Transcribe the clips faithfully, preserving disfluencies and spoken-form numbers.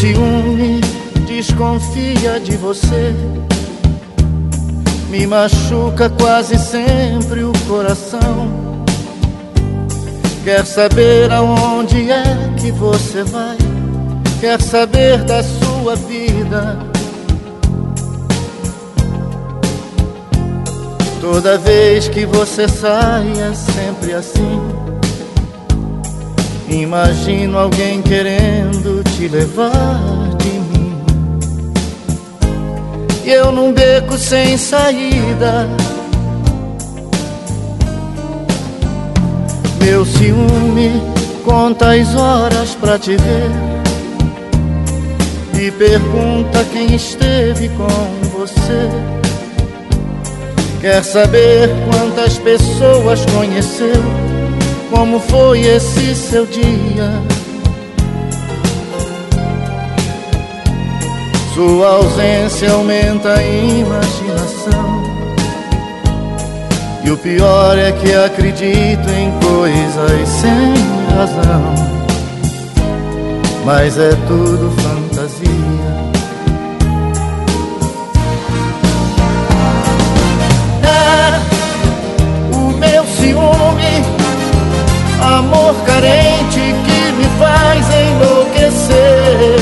ciúme desconfia de você, me machuca quase sempre o coração. Quer saber aonde é que você vai, quer saber da sua vida. Toda vez que você sai é sempre assim. Imagino alguém querendo te levar de mim, e eu num beco sem saída. Meu ciúme conta as horas pra te ver e pergunta quem esteve com você. Quer saber quantas pessoas conheceu, como foi esse seu dia. Sua ausência aumenta a imaginação, e o pior é que acredito em coisas sem razão, mas é tudo fantasia. É o meu ciúme, amor carente que me faz enlouquecer.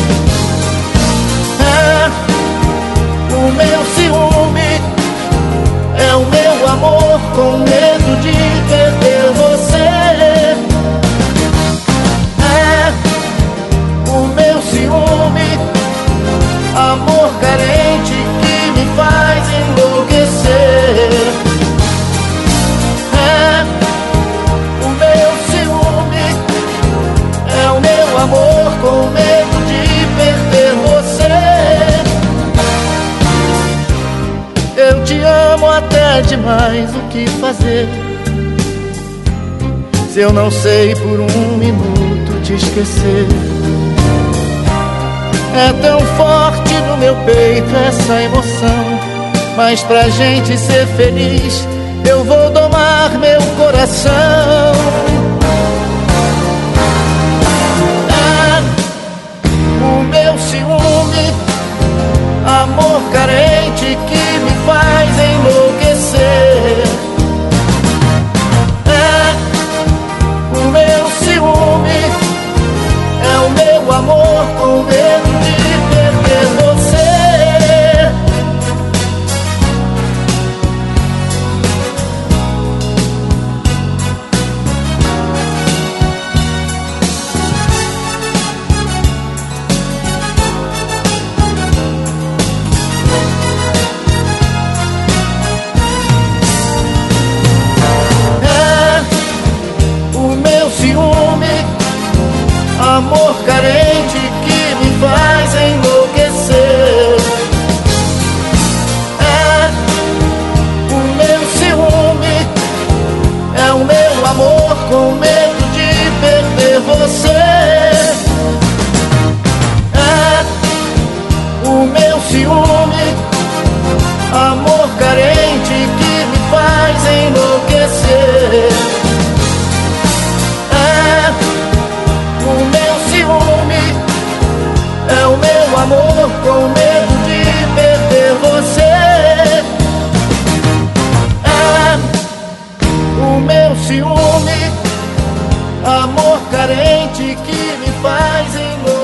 É o meu ciúme, é o meu amor com medo de perder você. É o meu ciúme, amor carente que me faz enlouquecer. É o meu ciúme, é o meu amor com medo de perder você. Eu te amo até demais, o que fazer? Se eu não sei por um minuto te esquecer. É tão forte no meu peito essa emoção, mas pra gente ser feliz eu vou domar meu coração. É o meu ciúme, amor carente que me faz enlouquecer. É o meu ciúme, é o meu amor com medo de perder você. Amor carente que me faz enlouquecer. É o meu ciúme, é o meu amor com medo de perder você. É o meu ciúme, amor carente que me faz enlouquecer. É o meu amor com medo de perder você. É o meu ciúme, amor carente que me faz enlouquecer.